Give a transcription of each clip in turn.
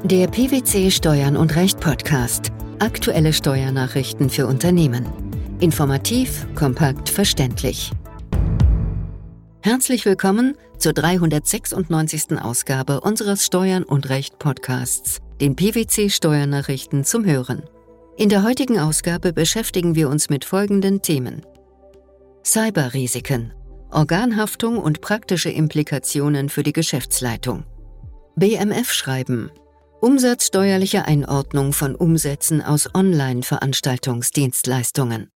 Der PwC Steuern und Recht Podcast. Aktuelle Steuernachrichten für Unternehmen. Informativ, kompakt, verständlich. Herzlich willkommen zur 396. Ausgabe unseres Steuern und Recht Podcasts, den PwC Steuernachrichten zum Hören. In der heutigen Ausgabe beschäftigen wir uns mit folgenden Themen: Cyberrisiken, Organhaftung und praktische Implikationen für die Geschäftsleitung. BMF-Schreiben, umsatzsteuerliche Einordnung von Umsätzen aus Online-Veranstaltungsdienstleistungen.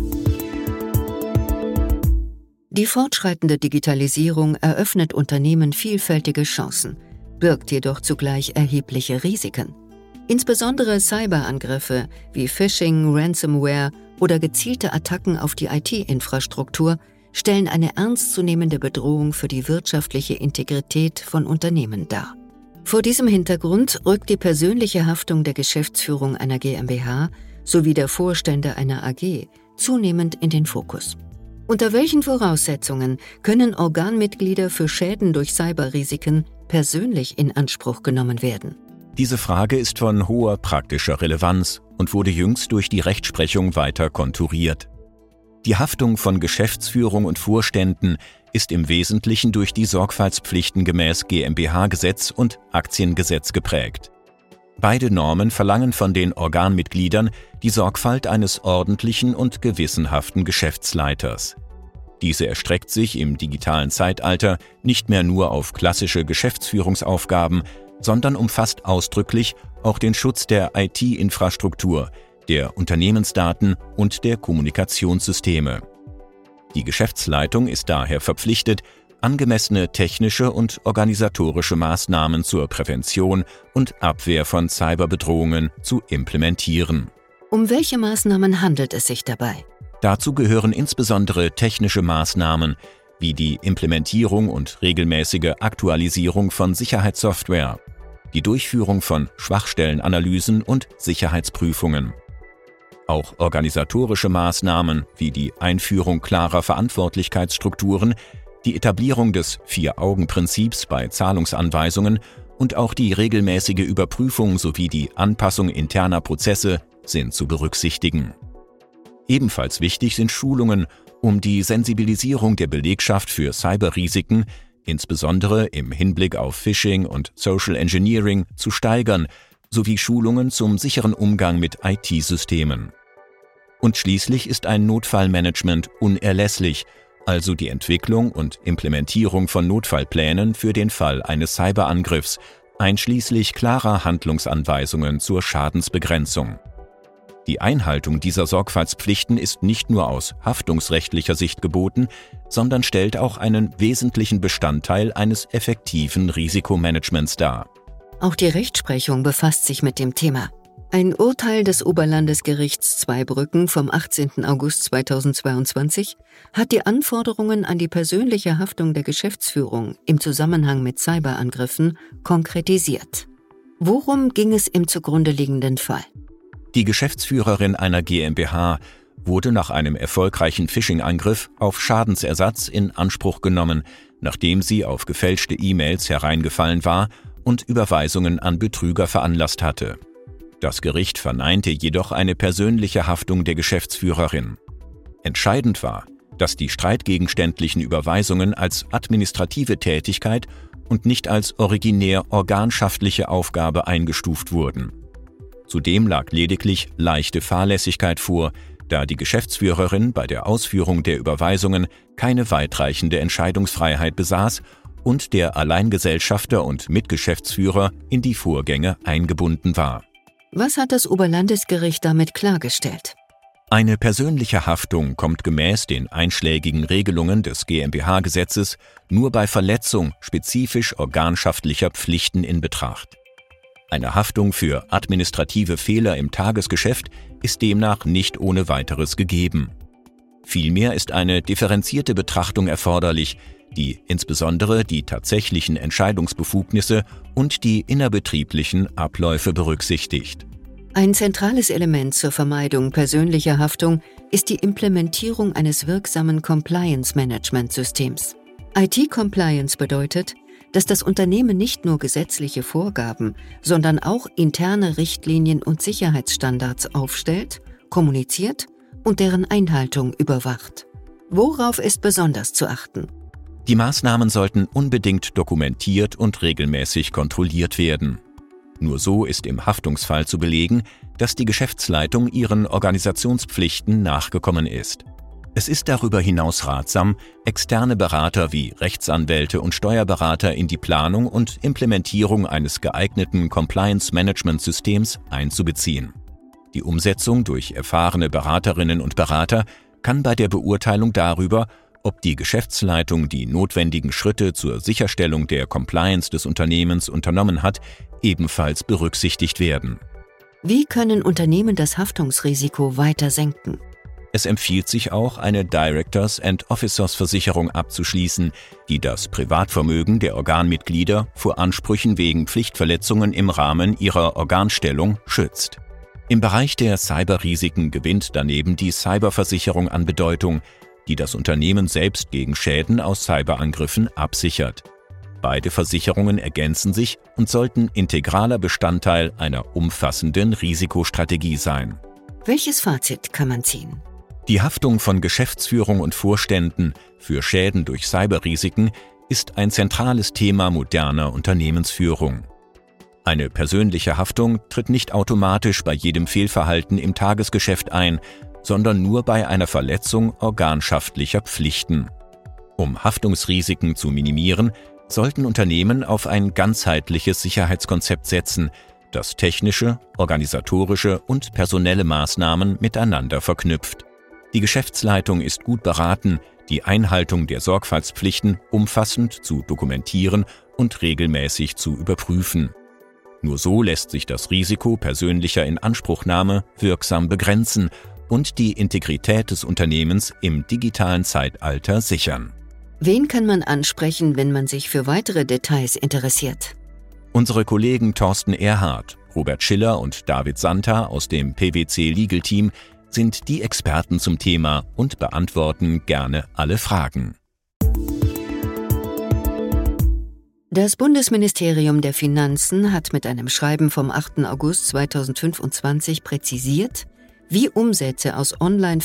Die fortschreitende Digitalisierung eröffnet Unternehmen vielfältige Chancen, birgt jedoch zugleich erhebliche Risiken. Insbesondere Cyberangriffe wie Phishing, Ransomware oder gezielte Attacken auf die IT-Infrastruktur stellen eine ernstzunehmende Bedrohung für die wirtschaftliche Integrität von Unternehmen dar. Vor diesem Hintergrund rückt die persönliche Haftung der Geschäftsführung einer GmbH sowie der Vorstände einer AG zunehmend in den Fokus. Unter welchen Voraussetzungen können Organmitglieder für Schäden durch Cyberrisiken persönlich in Anspruch genommen werden? Diese Frage ist von hoher praktischer Relevanz und wurde jüngst durch die Rechtsprechung weiter konturiert. Die Haftung von Geschäftsführung und Vorständen ist im Wesentlichen durch die Sorgfaltspflichten gemäß GmbH-Gesetz und Aktiengesetz geprägt. Beide Normen verlangen von den Organmitgliedern die Sorgfalt eines ordentlichen und gewissenhaften Geschäftsleiters. Diese erstreckt sich im digitalen Zeitalter nicht mehr nur auf klassische Geschäftsführungsaufgaben, sondern umfasst ausdrücklich auch den Schutz der IT-Infrastruktur, der Unternehmensdaten und der Kommunikationssysteme. Die Geschäftsleitung ist daher verpflichtet, angemessene technische und organisatorische Maßnahmen zur Prävention und Abwehr von Cyberbedrohungen zu implementieren. Um welche Maßnahmen handelt es sich dabei? Dazu gehören insbesondere technische Maßnahmen wie die Implementierung und regelmäßige Aktualisierung von Sicherheitssoftware, die Durchführung von Schwachstellenanalysen und Sicherheitsprüfungen. Auch organisatorische Maßnahmen wie die Einführung klarer Verantwortlichkeitsstrukturen, die Etablierung des Vier-Augen-Prinzips bei Zahlungsanweisungen und auch die regelmäßige Überprüfung sowie die Anpassung interner Prozesse sind zu berücksichtigen. Ebenfalls wichtig sind Schulungen, um die Sensibilisierung der Belegschaft für Cyberrisiken, insbesondere im Hinblick auf Phishing und Social Engineering, zu steigern, sowie Schulungen zum sicheren Umgang mit IT-Systemen. Und schließlich ist ein Notfallmanagement unerlässlich, also die Entwicklung und Implementierung von Notfallplänen für den Fall eines Cyberangriffs, einschließlich klarer Handlungsanweisungen zur Schadensbegrenzung. Die Einhaltung dieser Sorgfaltspflichten ist nicht nur aus haftungsrechtlicher Sicht geboten, sondern stellt auch einen wesentlichen Bestandteil eines effektiven Risikomanagements dar. Auch die Rechtsprechung befasst sich mit dem Thema. Ein Urteil des Oberlandesgerichts Zweibrücken vom 18. August 2022 hat die Anforderungen an die persönliche Haftung der Geschäftsführung im Zusammenhang mit Cyberangriffen konkretisiert. Worum ging es im zugrunde liegenden Fall? Die Geschäftsführerin einer GmbH wurde nach einem erfolgreichen Phishing-Angriff auf Schadensersatz in Anspruch genommen, nachdem sie auf gefälschte E-Mails hereingefallen war und Überweisungen an Betrüger veranlasst hatte. Das Gericht verneinte jedoch eine persönliche Haftung der Geschäftsführerin. Entscheidend war, dass die streitgegenständlichen Überweisungen als administrative Tätigkeit und nicht als originär organschaftliche Aufgabe eingestuft wurden. Zudem lag lediglich leichte Fahrlässigkeit vor, da die Geschäftsführerin bei der Ausführung der Überweisungen keine weitreichende Entscheidungsfreiheit besaß und der Alleingesellschafter und Mitgeschäftsführer in die Vorgänge eingebunden war. Was hat das Oberlandesgericht damit klargestellt? Eine persönliche Haftung kommt gemäß den einschlägigen Regelungen des GmbH-Gesetzes nur bei Verletzung spezifisch organschaftlicher Pflichten in Betracht. Eine Haftung für administrative Fehler im Tagesgeschäft ist demnach nicht ohne weiteres gegeben. Vielmehr ist eine differenzierte Betrachtung erforderlich, die insbesondere die tatsächlichen Entscheidungsbefugnisse und die innerbetrieblichen Abläufe berücksichtigt. Ein zentrales Element zur Vermeidung persönlicher Haftung ist die Implementierung eines wirksamen Compliance-Management-Systems. IT-Compliance bedeutet, dass das Unternehmen nicht nur gesetzliche Vorgaben, sondern auch interne Richtlinien und Sicherheitsstandards aufstellt, kommuniziert und deren Einhaltung überwacht. Worauf ist besonders zu achten? Die Maßnahmen sollten unbedingt dokumentiert und regelmäßig kontrolliert werden. Nur so ist im Haftungsfall zu belegen, dass die Geschäftsleitung ihren Organisationspflichten nachgekommen ist. Es ist darüber hinaus ratsam, externe Berater wie Rechtsanwälte und Steuerberater in die Planung und Implementierung eines geeigneten Compliance-Management-Systems einzubeziehen. Die Umsetzung durch erfahrene Beraterinnen und Berater kann bei der Beurteilung darüber, ob die Geschäftsleitung die notwendigen Schritte zur Sicherstellung der Compliance des Unternehmens unternommen hat, ebenfalls berücksichtigt werden. Wie können Unternehmen das Haftungsrisiko weiter senken? Es empfiehlt sich auch, eine Directors and Officers Versicherung abzuschließen, die das Privatvermögen der Organmitglieder vor Ansprüchen wegen Pflichtverletzungen im Rahmen ihrer Organstellung schützt. Im Bereich der Cyberrisiken gewinnt daneben die Cyberversicherung an Bedeutung, die das Unternehmen selbst gegen Schäden aus Cyberangriffen absichert. Beide Versicherungen ergänzen sich und sollten integraler Bestandteil einer umfassenden Risikostrategie sein. Welches Fazit kann man ziehen? Die Haftung von Geschäftsführung und Vorständen für Schäden durch Cyberrisiken ist ein zentrales Thema moderner Unternehmensführung. Eine persönliche Haftung tritt nicht automatisch bei jedem Fehlverhalten im Tagesgeschäft ein, sondern nur bei einer Verletzung organschaftlicher Pflichten. Um Haftungsrisiken zu minimieren, sollten Unternehmen auf ein ganzheitliches Sicherheitskonzept setzen, das technische, organisatorische und personelle Maßnahmen miteinander verknüpft. Die Geschäftsleitung ist gut beraten, die Einhaltung der Sorgfaltspflichten umfassend zu dokumentieren und regelmäßig zu überprüfen. Nur so lässt sich das Risiko persönlicher Inanspruchnahme wirksam begrenzen und die Integrität des Unternehmens im digitalen Zeitalter sichern. Wen kann man ansprechen, wenn man sich für weitere Details interessiert? Unsere Kollegen Thorsten Erhardt, Robert Schiller und David Santa aus dem PwC Legal Team sind die Experten zum Thema und beantworten gerne alle Fragen. Das Bundesministerium der Finanzen hat mit einem Schreiben vom 8. August 2025 präzisiert, wie Umsätze aus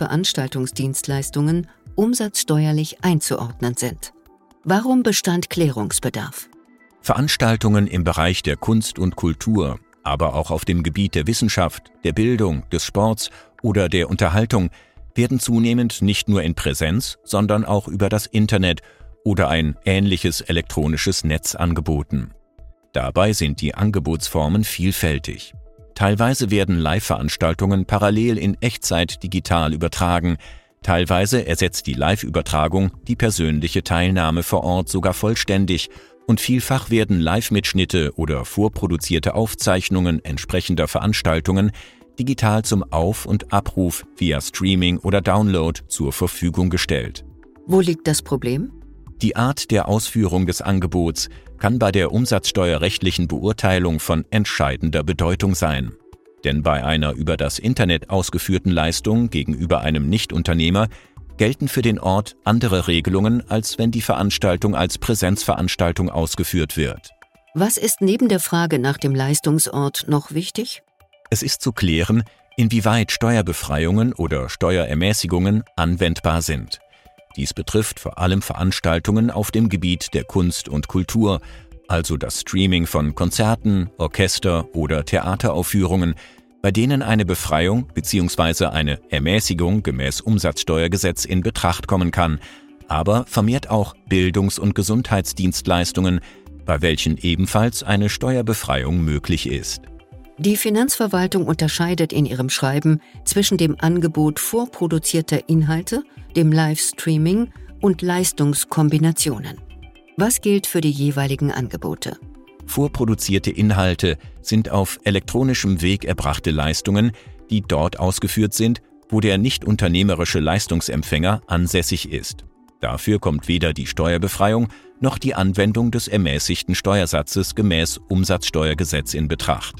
Online-Veranstaltungsdienstleistungen umsatzsteuerlich einzuordnen sind. Warum bestand Klärungsbedarf? Veranstaltungen im Bereich der Kunst und Kultur, aber auch auf dem Gebiet der Wissenschaft, der Bildung, des Sports oder der Unterhaltung werden zunehmend nicht nur in Präsenz, sondern auch über das Internet oder ein ähnliches elektronisches Netz angeboten. Dabei sind die Angebotsformen vielfältig. Teilweise werden Live-Veranstaltungen parallel in Echtzeit digital übertragen, teilweise ersetzt die Live-Übertragung die persönliche Teilnahme vor Ort sogar vollständig und vielfach werden Live-Mitschnitte oder vorproduzierte Aufzeichnungen entsprechender Veranstaltungen digital zum Auf- und Abruf via Streaming oder Download zur Verfügung gestellt. Wo liegt das Problem? Die Art der Ausführung des Angebots kann bei der umsatzsteuerrechtlichen Beurteilung von entscheidender Bedeutung sein. Denn bei einer über das Internet ausgeführten Leistung gegenüber einem Nichtunternehmer gelten für den Ort andere Regelungen, als wenn die Veranstaltung als Präsenzveranstaltung ausgeführt wird. Was ist neben der Frage nach dem Leistungsort noch wichtig? Es ist zu klären, inwieweit Steuerbefreiungen oder Steuerermäßigungen anwendbar sind. Dies betrifft vor allem Veranstaltungen auf dem Gebiet der Kunst und Kultur, also das Streaming von Konzerten, Orchester- oder Theateraufführungen, bei denen eine Befreiung bzw. eine Ermäßigung gemäß Umsatzsteuergesetz in Betracht kommen kann, aber vermehrt auch Bildungs- und Gesundheitsdienstleistungen, bei welchen ebenfalls eine Steuerbefreiung möglich ist. Die Finanzverwaltung unterscheidet in ihrem Schreiben zwischen dem Angebot vorproduzierter Inhalte, dem Livestreaming und Leistungskombinationen. Was gilt für die jeweiligen Angebote? Vorproduzierte Inhalte sind auf elektronischem Weg erbrachte Leistungen, die dort ausgeführt sind, wo der nichtunternehmerische Leistungsempfänger ansässig ist. Dafür kommt weder die Steuerbefreiung noch die Anwendung des ermäßigten Steuersatzes gemäß Umsatzsteuergesetz in Betracht.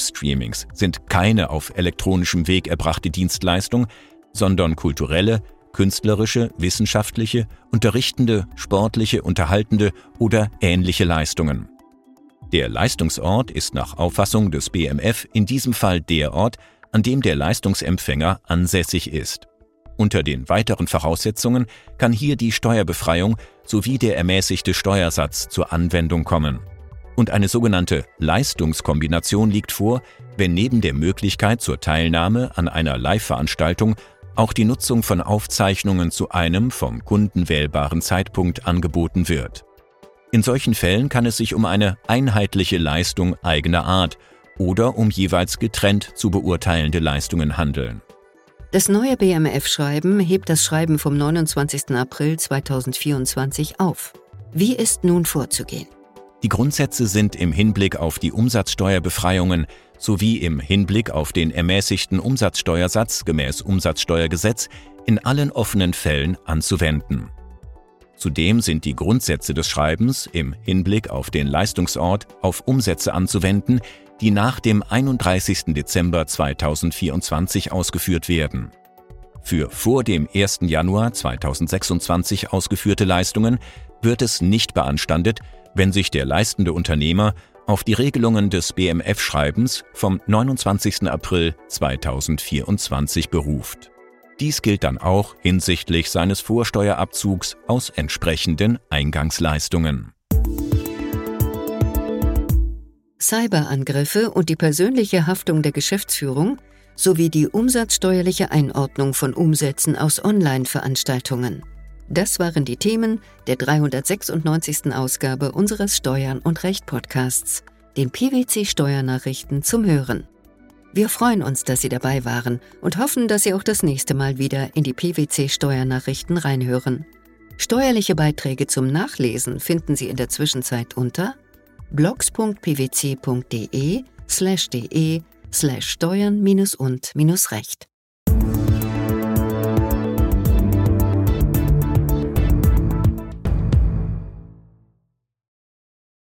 Livestreamings sind keine auf elektronischem Weg erbrachte Dienstleistung, sondern kulturelle, künstlerische, wissenschaftliche, unterrichtende, sportliche, unterhaltende oder ähnliche Leistungen. Der Leistungsort ist nach Auffassung des BMF in diesem Fall der Ort, an dem der Leistungsempfänger ansässig ist. Unter den weiteren Voraussetzungen kann hier die Steuerbefreiung sowie der ermäßigte Steuersatz zur Anwendung kommen. Und eine sogenannte Leistungskombination liegt vor, wenn neben der Möglichkeit zur Teilnahme an einer Live-Veranstaltung auch die Nutzung von Aufzeichnungen zu einem vom Kunden wählbaren Zeitpunkt angeboten wird. In solchen Fällen kann es sich um eine einheitliche Leistung eigener Art oder um jeweils getrennt zu beurteilende Leistungen handeln. Das neue BMF-Schreiben hebt das Schreiben vom 29. April 2024 auf. Wie ist nun vorzugehen? Die Grundsätze sind im Hinblick auf die Umsatzsteuerbefreiungen sowie im Hinblick auf den ermäßigten Umsatzsteuersatz gemäß Umsatzsteuergesetz in allen offenen Fällen anzuwenden. Zudem sind die Grundsätze des Schreibens im Hinblick auf den Leistungsort auf Umsätze anzuwenden, die nach dem 31. Dezember 2024 ausgeführt werden. Für vor dem 1. Januar 2026 ausgeführte Leistungen wird es nicht beanstandet, wenn sich der leistende Unternehmer auf die Regelungen des BMF-Schreibens vom 29. April 2024 beruft. Dies gilt dann auch hinsichtlich seines Vorsteuerabzugs aus entsprechenden Eingangsleistungen. Cyberangriffe und die persönliche Haftung der Geschäftsführung sowie die umsatzsteuerliche Einordnung von Umsätzen aus Online-Veranstaltungen. Das waren die Themen der 396. Ausgabe unseres Steuern und Recht Podcasts, den PwC Steuernachrichten zum Hören. Wir freuen uns, dass Sie dabei waren und hoffen, dass Sie auch das nächste Mal wieder in die PwC Steuernachrichten reinhören. Steuerliche Beiträge zum Nachlesen finden Sie in der Zwischenzeit unter blogs.pwc.de/steuern-und-recht.